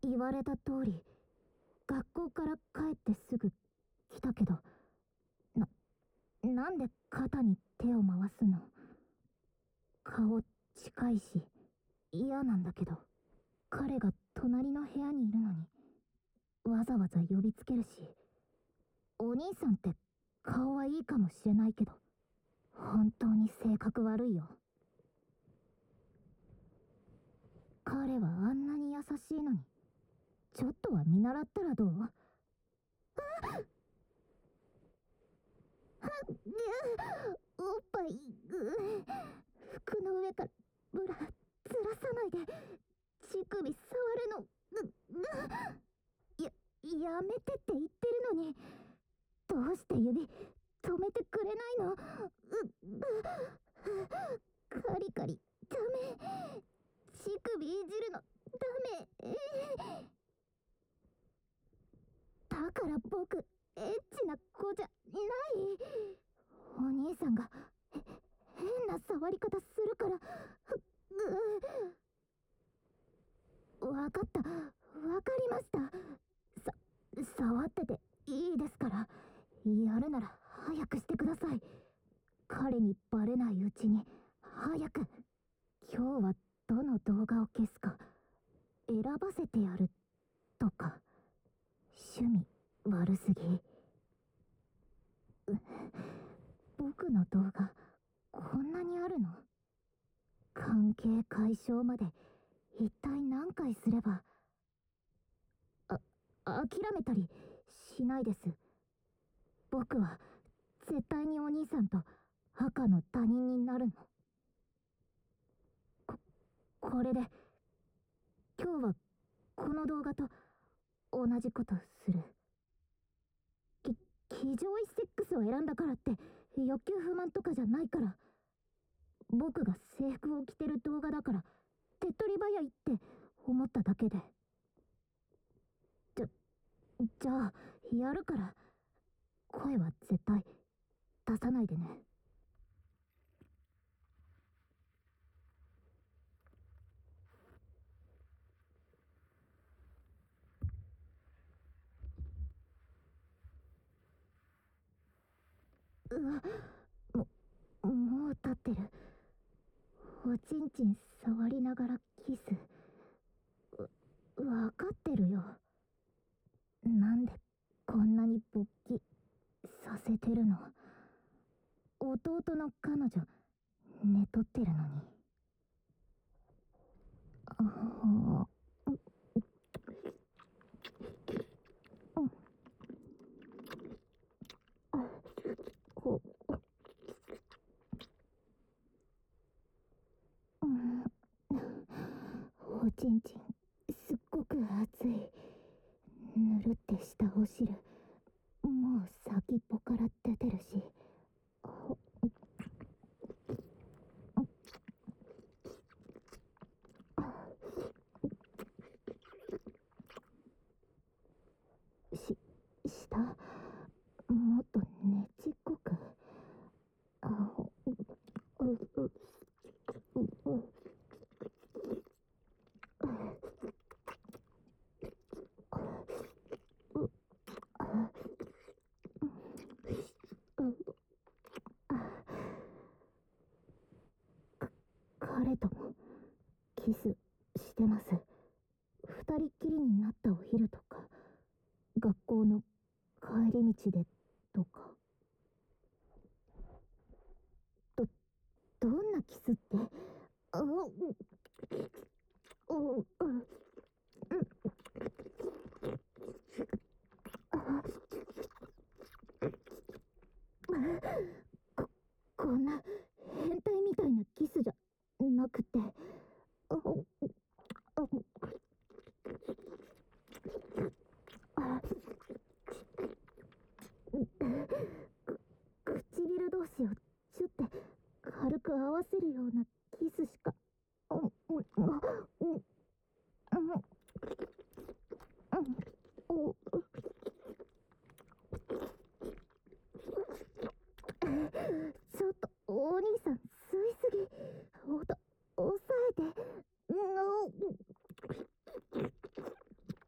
言われた通り学校から帰ってすぐ来たけど、なんで肩に手を回すの？顔近いし嫌なんだけど。彼が隣の部屋にいるのにわざわざ呼びつけるし、お兄さんって顔はいいかもしれないけど本当に性格悪いよ。彼はあんなに優しいのにちょっとは見習ったらどう？おっぱい服の上からずらさないで。乳首触るのやめてって言ってるのに、どうして指止めてくれないの？カリカリダメ。乳首いじるのダメ。だから僕エッチな子じゃない。お兄さんが変な触り方するから。わかった、わかりました。触ってていいですから。やるなら早くしてください。彼にバレないうちに早く。今日はどの動画を消すか選ばせてやるとか。趣味悪すぎ。僕の動画こんなにあるの？関係解消まで一体何回すれば。諦めたりしないです。僕は絶対にお兄さんと赤の他人になるの。これで今日はこの動画と同じことする。騎乗位セックスを選んだからって欲求不満とかじゃないから。僕が制服を着てる動画だから手っ取り早いって思っただけで。じゃあやるから。声は絶対出さないでね。もう立ってる。おちんちん触りながらキス。わかってるよ。なんでこんなに勃起させてるの？弟の彼女寝とってるのに。おちんちんすっごく熱い。ぬるってしたお汁もう先っぽから出てるし。下もっとねちっこく。彼ともキスしてます。二人っきりになったお昼とか学校の帰り道でとか。どんなキスって？こんな変態みたいなキスじゃなくて。唇同士をチュって軽く合わせるようなキスしか。ちょっとお兄さん吸いすぎ。抑えて。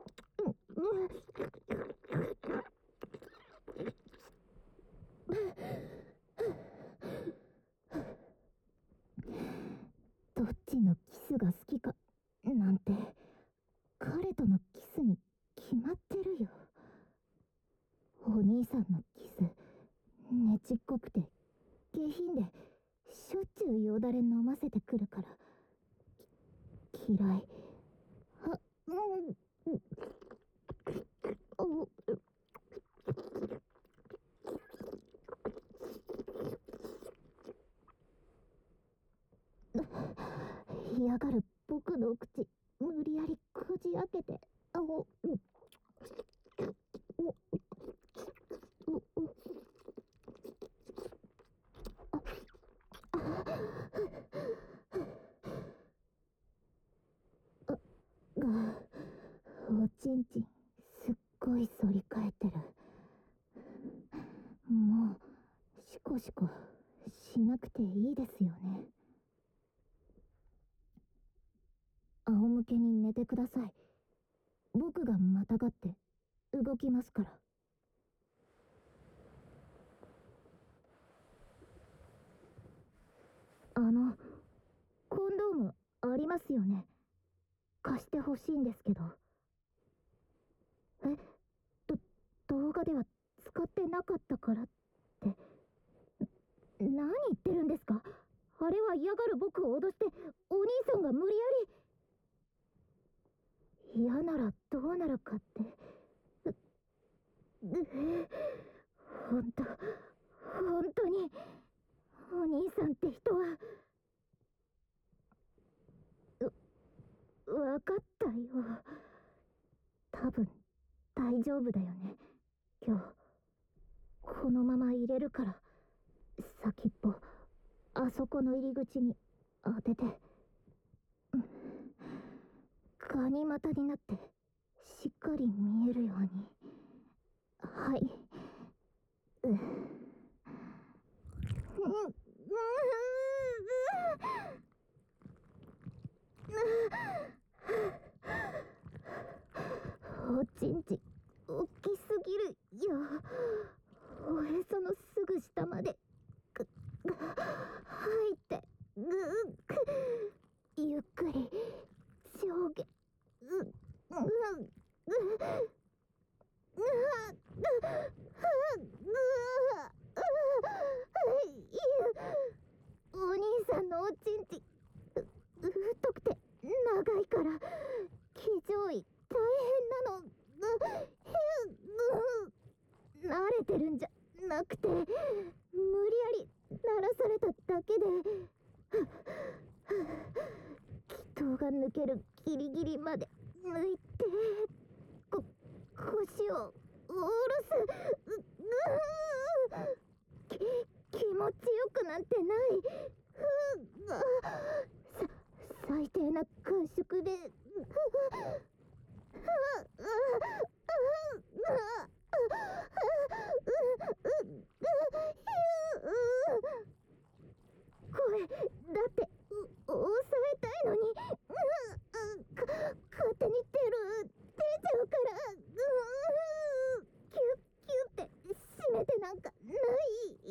おちんちんすっごい反り返ってる。もうシコシコしなくていいですよね。仰向けに寝てください。僕がまたがって動きますから。コンドームありますよね。貸してほしいんですけど。動画では使ってなかったからって。何言ってるんですか。あれは嫌がる僕を脅してお兄さんが無理やり。嫌ならどうなるかって。本当にお兄さんって人は。わかったよ。多分大丈夫だよね。今日このまま入れるから、先っぽあそこの入り口に当てて、ガニ股になってしっかり見えるように。はい。おちんち大きすぎるよ。おへそのすぐ下まで入ってゆっくり上下お兄さんのおちんち太くて長いから騎乗位大変なの。慣れてるんじゃなくて無理やり鳴らされただけで、気筒が抜けるギリギリまで抜いて腰を下ろす。気持ちよくなんてない。最低な感触で声だって抑えたいのに勝手に出ちゃうから。キュッキュッって締めてなんかない。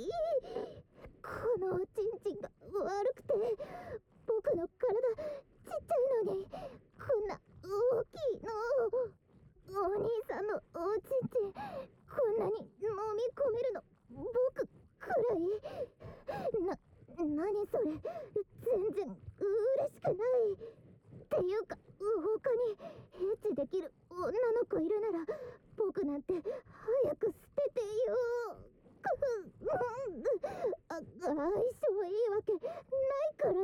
このおちんちんが悪くて、僕の体ちっちゃいのにこんな大きいの。お兄さんのおちんちんこんなに飲み込めるの僕くらい。何それ、全然嬉しくない。っていうか他にエッチできる女の子いるなら僕なんて早く捨ててよ。相性いいわけないから。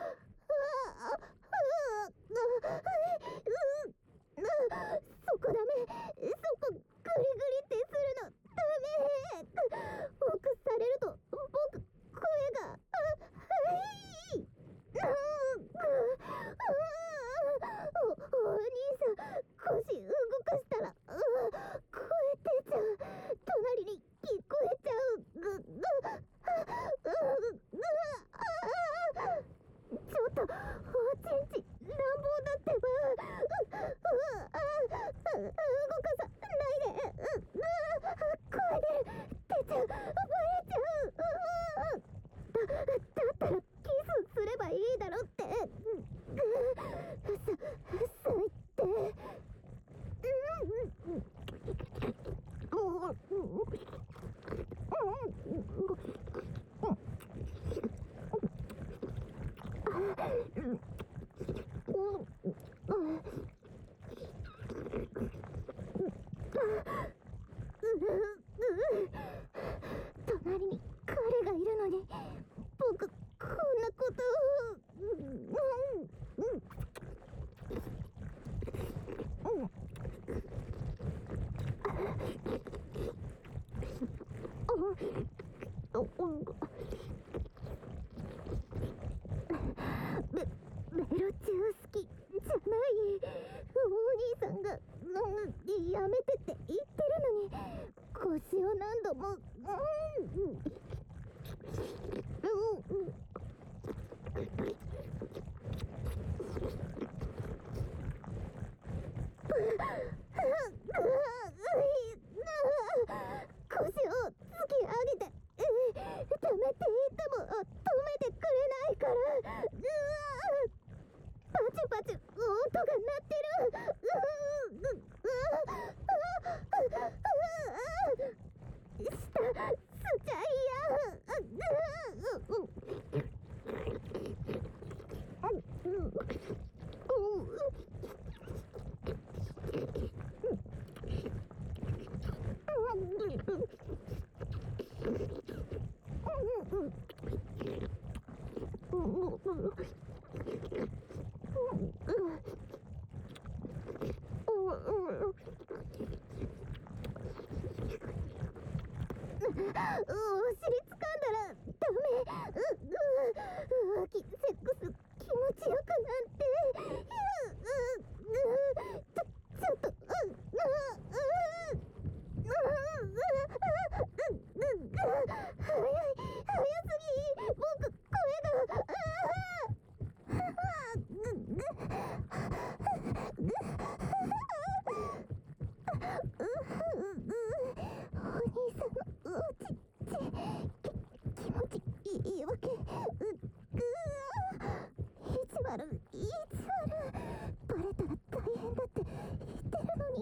そこダメ。そこグリグリってするのダメ。奥されると僕声がお兄さん腰動かしたら声出ちやめてって言ってるのに腰を何度も腰を突き上げて止めていても止めてくれないからパチパチ音が鳴ってる下スチャイお尻掴んだらダメ浮気セックス気持ちよくなんてちょっと早すぎ僕声がお兄さんのおち気持ちいいわけ意地悪バレたら大変だって言ってるのに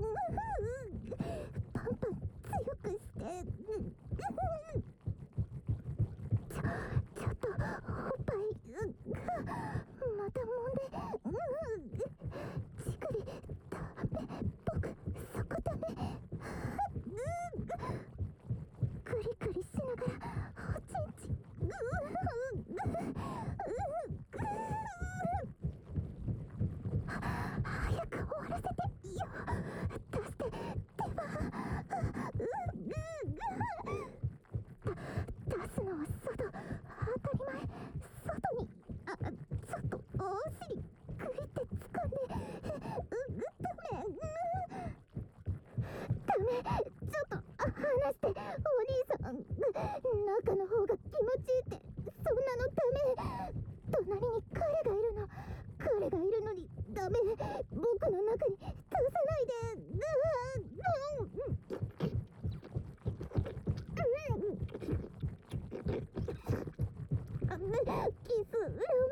パンパン強くしてちょっとおっぱいまた揉んで乳首ダメ僕そこダメクリクリしながらおちんち早く終わらせてよ出して手羽出すのは外当たり前外にちょっとお尻グイって掴んでダメちょっと離してお兄さん中の方が気持ちいいってそんなのダメ隣に彼がいるのにダメ僕の中に出さないでキスダメ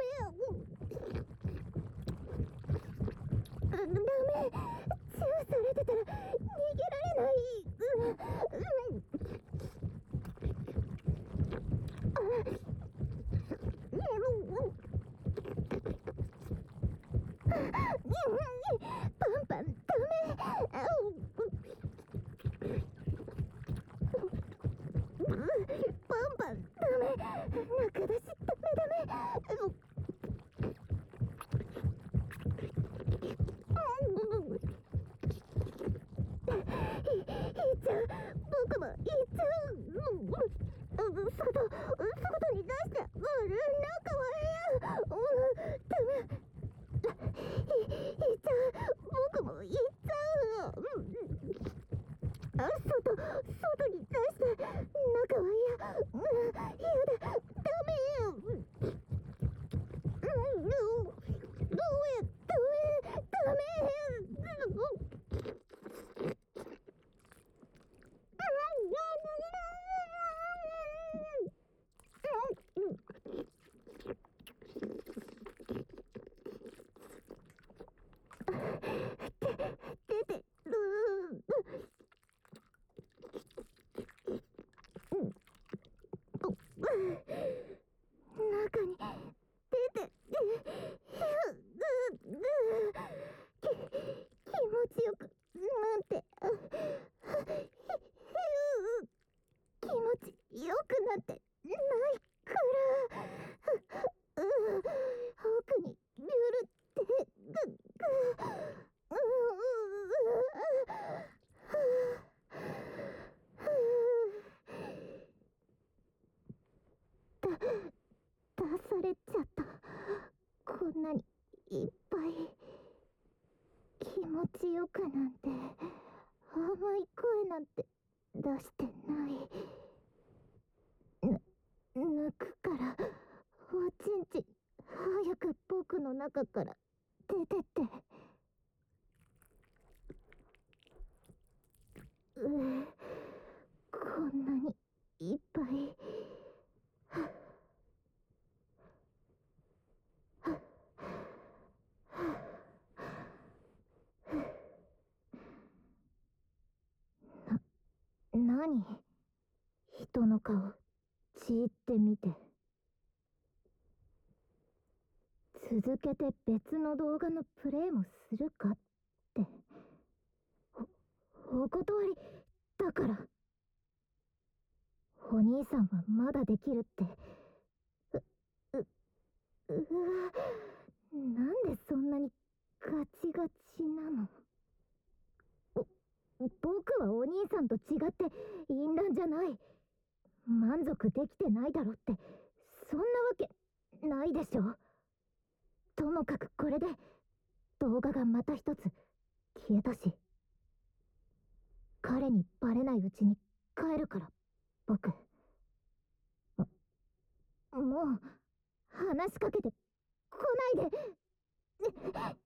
ダメチューされてたら逃げられないパンパンダメパンパンダメ中出しダメいっちゃう僕もいっちゃう外に出して中はダメいっちゃう僕もいっちゃう外に出して中は嫌だダメダメ出てる中に出て気持ちよくなんて気持ちよくなんてないから奥にビュルって出されちゃった。こんなにいっぱい気持ちよくなんて。 甘い声なんて出してない。抜くからおちんちん早く僕の中から出てって。こんなにいっぱい。何？人の顔じーって見て。続けて別の動画のプレイもするかって。お断りだから。お兄さんはまだできるって。うわ、なんでそんなにガチガチなの？僕はお兄さんと違って淫乱じゃない。満足できてないだろってそんなわけないでしょ。ともかくこれで動画がまた一つ消えたし、彼にバレないうちに帰るから。僕もう話しかけてこないで。